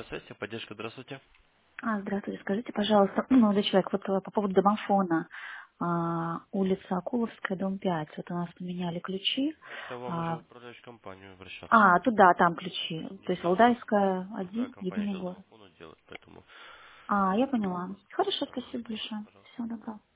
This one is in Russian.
Связь, поддержка, здравствуйте. Здравствуйте, скажите, пожалуйста, молодой человек, вот по поводу домофона, улица Акуловская, дом 5. Вот у нас поменяли ключи. Это вам уже А, в управляющую компанию обращаться. туда, там Да, ключи. то есть То есть не я. Валдайская, Другая 1, компания единый город. домофона делает, поэтому Я поняла. Хорошо, да, спасибо большое. пожалуйста. Всего доброго.